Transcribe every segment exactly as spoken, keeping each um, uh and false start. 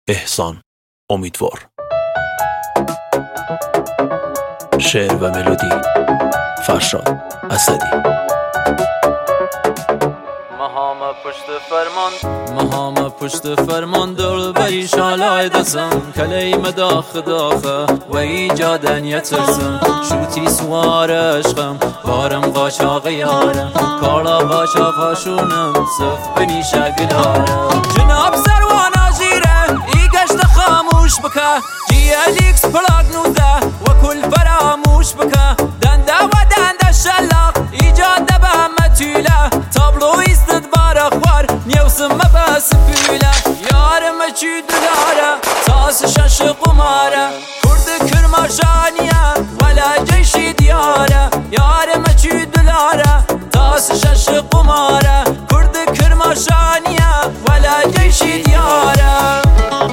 احسان امیدوار. شعر و ملودی فرشاد اسدی. مهام پشت فرمان مهام پشت فرمان دل بری شالای دسم کلیم داخ داخه و ایجادن یترسم شوتی سوار عشقم بارم قاچاق یارم کالا قاچاق شونم صف بنیشه گلارم جناب سروان آجیره ای گشت خاموش بکه جی الیکس پلاگ نوزه و کل فراموش بکه دنده و دنده شلاق ایجاد به همه توله تابلو ایستد بارخوار نیوسم بس پیله یارم چی دلاره تاس شش قماره کرد کرماشانیه ولا جیشی دیاره یارم چی دلاره تاس شش قماره کرد کرماشانیه ولا جیشی دیاره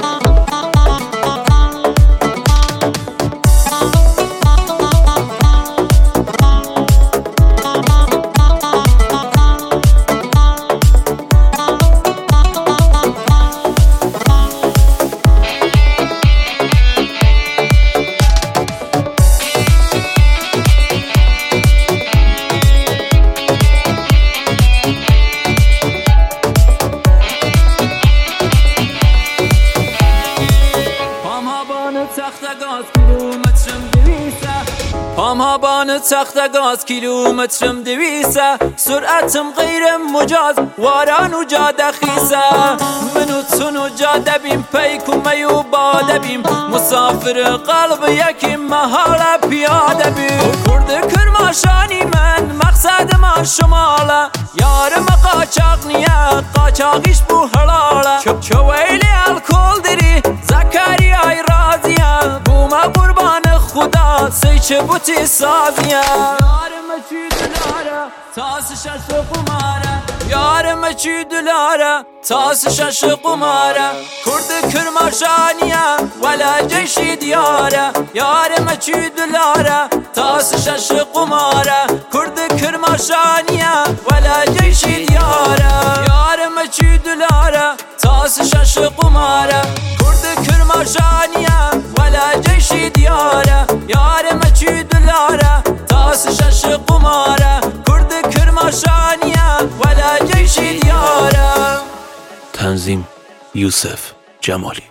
پام ها بان تخت گاز کیلومترم دویسه سرعتم غیر مجاز واران و جاده خیسه منو تونو جاده بیم پیک و میو باده بیم مسافر قلب یکی محاله پیاده بیم کرد کرماشانی من مقصد ما شماله یارم قاچاق نیه قاچاقیش بو حلاله چو ویلی الکل داری زکریای رازیه بوما قربان خدا سیچه بوتی سازیه یارم چی دلاره تاس شش قماره یارم چی دلاره تاس شش قماره کرد کرماشانیه ولا جیشی دیاره یارم چی دلاره تاس شش قماره کرد کرماشانیه ولا جیشی دیاره یارم چی دلاره تاس شش قماره کرد کرماشانیه ولا جیشی دیاره یارم چی دلاره تاس شش قماره کرد کرماشانیه ولا جیشی دیاره. تنظیم یوسف جمالی.